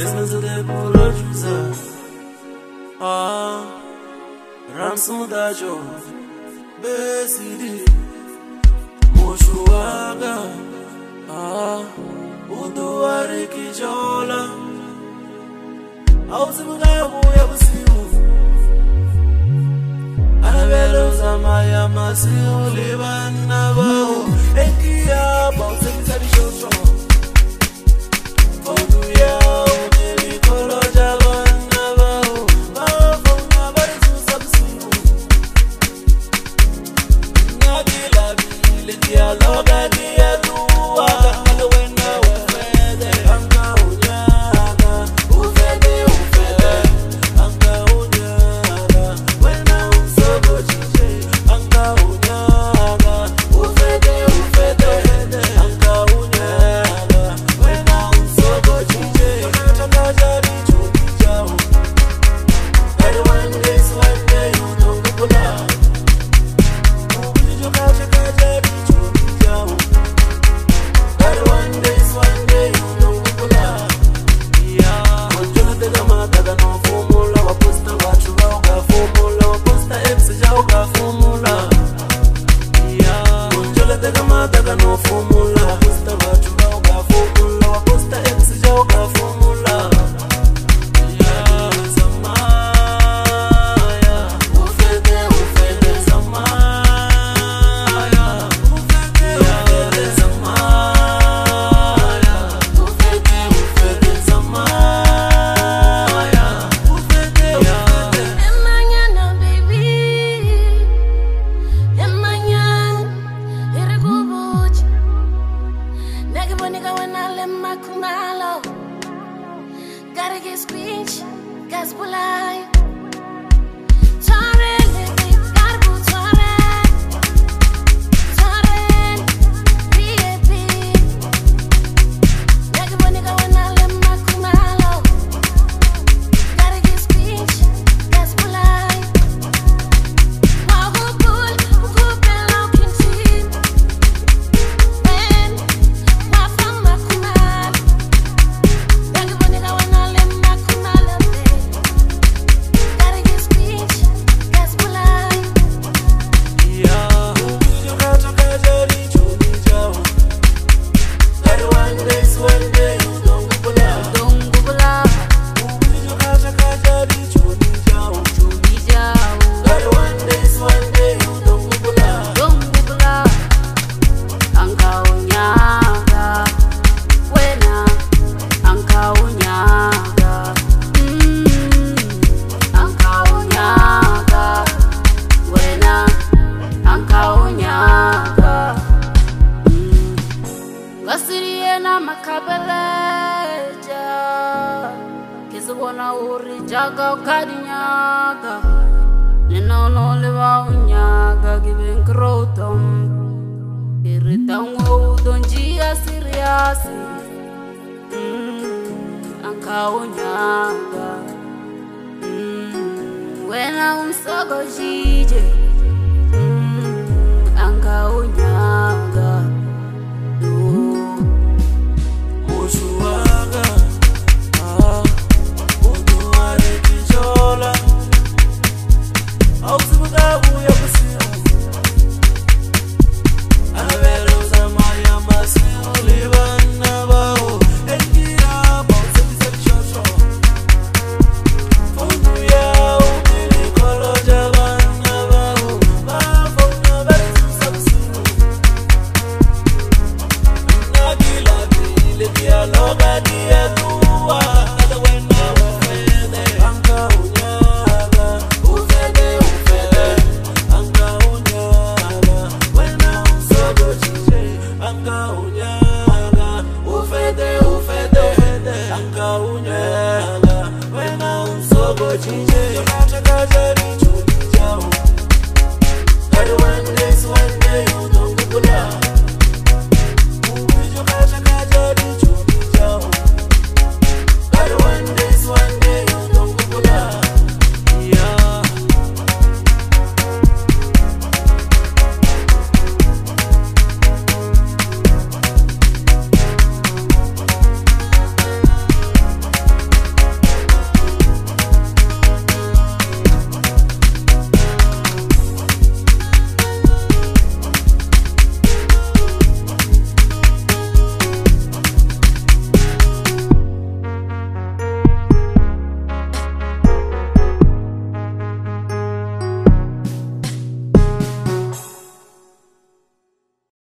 Listen to the producer. Ramsudajo Besidi Moshuaga Uduari Kijola Auzimugabu Yabusimu Anabelo Zamaya Masiu Libanabao Enkia Bausekitari Shosho Oduya Uneli Koloja Banabao Mafona Barizu Sabsimu Nagila Bile Dialoga Diadua Kalwena Ufede Anka Unyaga Ufede Ufede Anka Unyaga Wena Unsogo Chiche Anka Unyaga Ufede Ufede Anka Unyaga Wena Unsogo Chiche Unataka jadi chudi jao And one day you don't go down Gotta get screech, gas polite. Wana uri jaga kadinyaga Ninono lewa unyaga Giving krotom Iritango udonjia siriasi Anka unyaga Wena unsogo jije